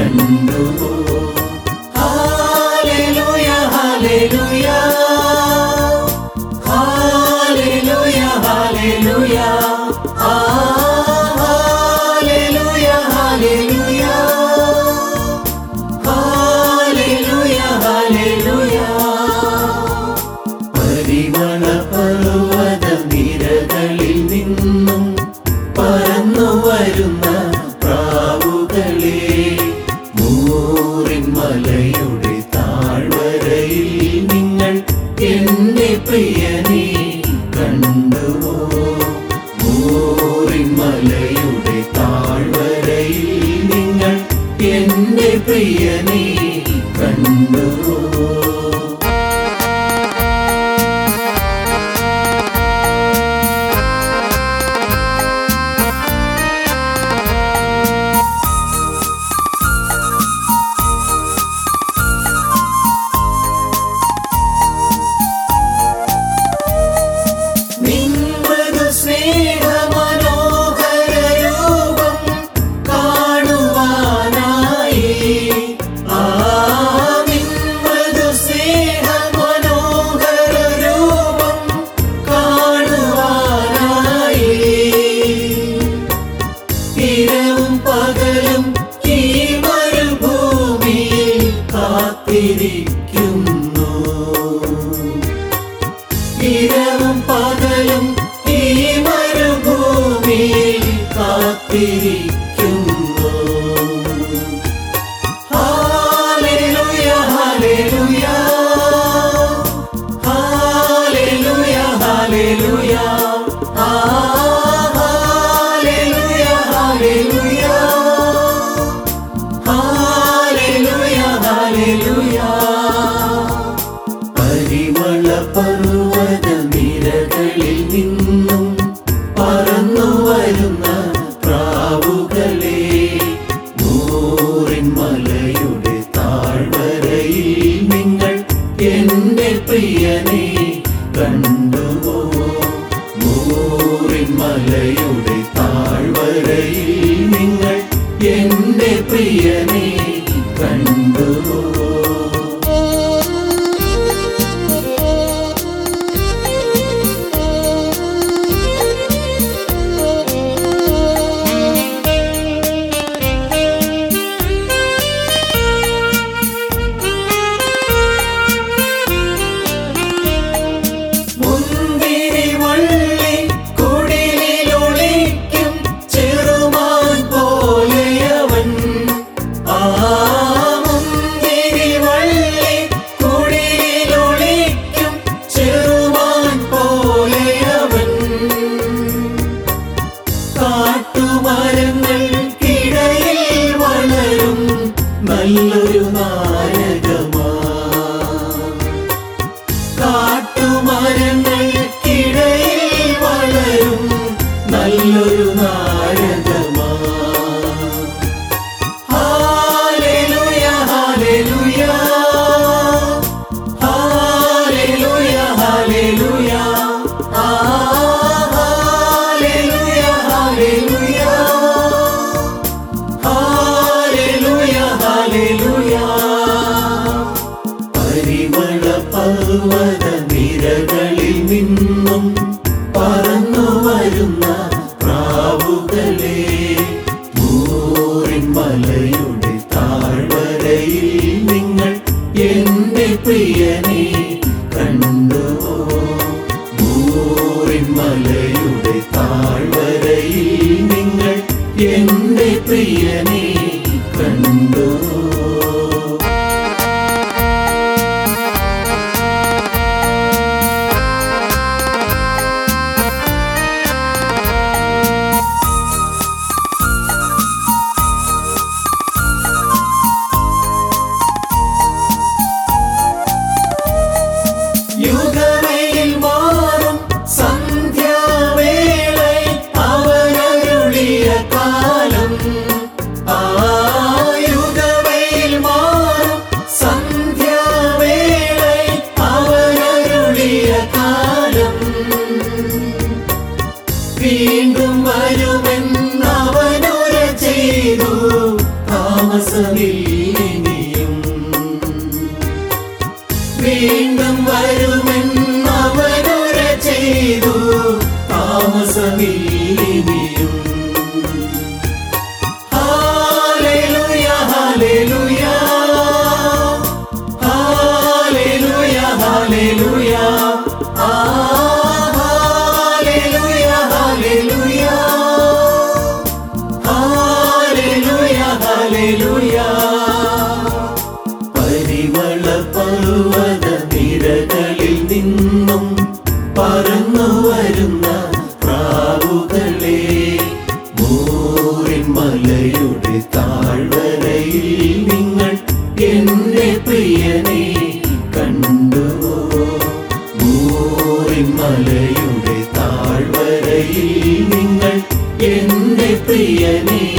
കണ്ടുവോ? ഹല്ലേലൂയ ഹല്ലേലൂയ ഹല്ലേലൂയ ഹല്ലേലൂയ ഹല്ലേലൂയ ഹല്ലേലൂയ ഹല്ലേലൂയ ഹല്ലേലൂയ. പരിമള പർവ്വത നിരകളിൽ നിന്നും പറന്നു വരുന്ന പ്രാവുകളെ, മൂറിൻ മലയുടെ താഴ്വരയിൽ നിങ്ങൾ എന്റെ പ്രിയനെ കണ്ടുവോ? മൂറിൻ മലയുടെ താഴ്വരയിൽ നിങ്ങൾ എന്റെ പ്രിയനെ കണ്ടുവോ? ഇരവും പകലും ഈ മരുഭൂമിയിൽ കാത്തിരിക്കുന്നു. ഇരവും പകലും ഈ മരുഭൂമിയിൽ കാത്തിരിക്കുന്നു. ഹല്ലേലൂയ ഹല്ലേലൂയ ഹല്ലേലൂയ ഹല്ലേലൂയ പരിമള പർവ്വത നിരകളിൽ നിന്നും പറന്നു വരുന്ന പ്രാവുകളെ, മൂറിൻ മലയുടെ താഴ്വരയിൽ നിങ്ങൾ എന്റെ പ്രിയനെ കണ്ടുവോ? മൂറിൻ മലയുടെ താഴ്വരയിൽ നിങ്ങൾ എന്റെ പ്രിയനെ കണ്ടുവോ? കാട്ടുമരങ്ങൾക്കിടയിൽ വളരും നല്ലൊരു നായകമാ. കാട്ടുമരങ്ങൾക്കിടയിൽ വളരും നല്ലൊരു നായകമാ. ഹല്ലേലൂയ ഹല്ലേലൂയ ഹല്ലേലൂയ ഹല്ലേലൂയ പരിമള പർവ്വത നിരകളിൽ നിന്നും പറന്നു വരുന്ന പ്രാവുകളെ, മൂറിൻ മലയുടെ താഴ്വരയിൽ നിങ്ങൾ എന്റെ പ്രിയനെ കണ്ടുവോ? മൂറിൻ മലയുടെ താഴ്വരയിൽ നിങ്ങൾ എന്റെ പ്രിയനെ കണ്ടുവോ? യുഗവയിൽ മാറും സന്ധ്യാവേളയിൽ അവനരുളിയ കാലം താമസമില്ലിനിയും. വീണ്ടും വരുമെന്നവരുര ചെയ്തു, താമസമില്ലിനിയും. ഹല്ലേലൂയ ഹല്ലേലൂയ ഹല്ലേലൂയ ഹല്ലേലൂയ ഹല്ലേലൂയ ഹല്ലേലൂയ ഹല്ലേലൂയ ഹല്ലേലൂയ. പരിമള പർവ്വത നിരകളിൽ നിന്നും പറന്നു വരുന്ന പ്രാവുകളെ, മൂറിൻ മലയുടെ താഴ്വരയിൽ നിങ്ങൾ എന്റെ പ്രിയനെ കണ്ടുവോ? മൂറിൻ മലയുടെ താഴ്വരയിൽ നിങ്ങൾ എന്റെ പ്രിയനെ